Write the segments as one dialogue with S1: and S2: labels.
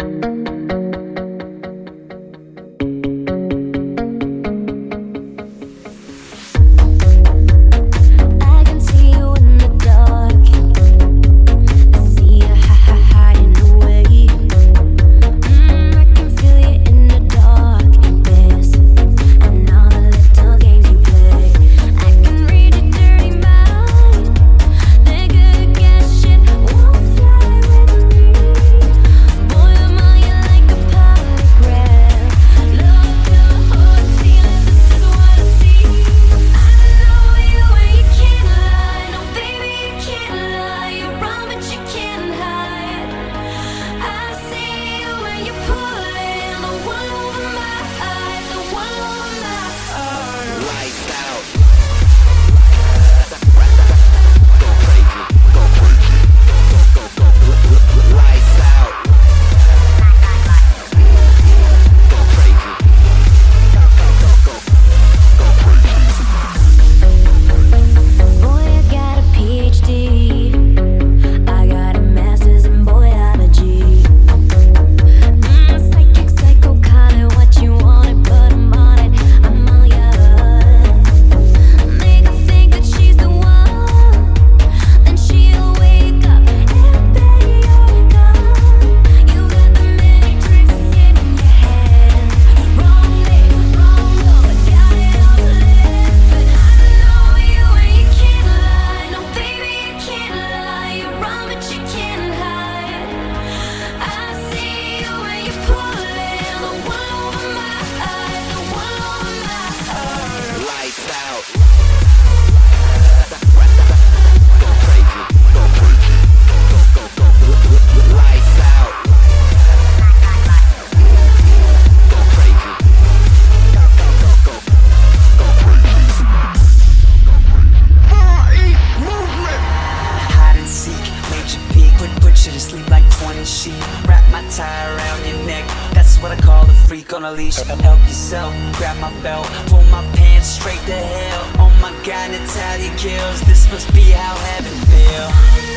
S1: freak on a leash. Help yourself, grab my belt, pull my pants straight to hell. Oh my God, Natalia kills. This must be how heaven feels.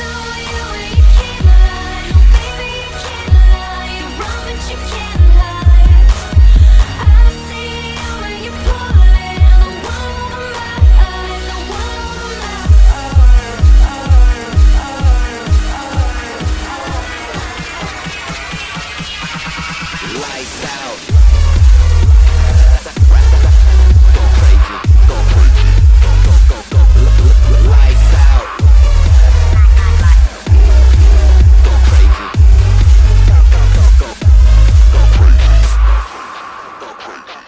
S1: Lights out. Go crazy, go crazy, go. Lights out. Go crazy. Go crazy. Go crazy.